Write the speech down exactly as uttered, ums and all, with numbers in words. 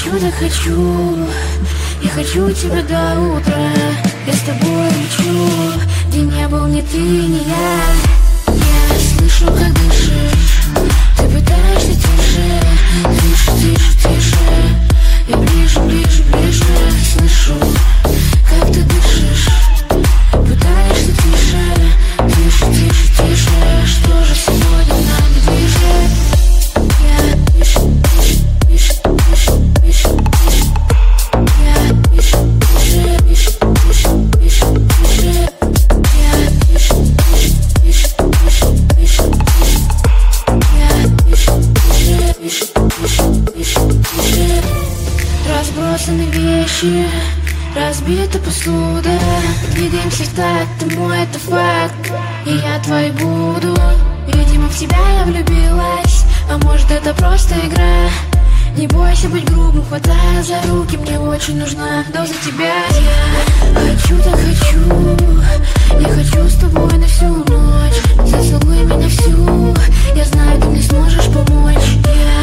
хочу, так хочу. Я хочу тебя до утра. Я с тобой лечу, где не был ни ты, ни я. Я слышу, как дышишь. Ты пытаешься тише, тише, тише, тише. Я ближе, ближе, ближе. Слышу, как ты дышишь. Пытаешься тише, тише, тише, тише. Что же сегодня нами движет? Я тише, тише, тише, тише, тише, тише. Я тише, тише, тише, тише, тише, тише. Я тише, тише, тише, тише, тише, тише. Я тише, тише, тише, тише, тише, тише. Разбросаны вещи, разбита посуда. Двигаемся в такт, ты мой, это факт. И я твой буду. Видимо, в тебя я влюбилась. А может, это просто игра. Не бойся быть грубым, хватай за руки. Мне очень нужна доза тебя. Я хочу, так хочу. Я хочу с тобой на всю ночь. Зацелуй меня всю. Я знаю, ты мне сможешь помочь. Я